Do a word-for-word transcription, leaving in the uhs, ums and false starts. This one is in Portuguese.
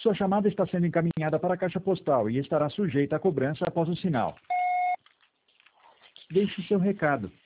Sua chamada está sendo encaminhada para a caixa postal e estará sujeita a cobrança após o sinal. Deixe seu recado.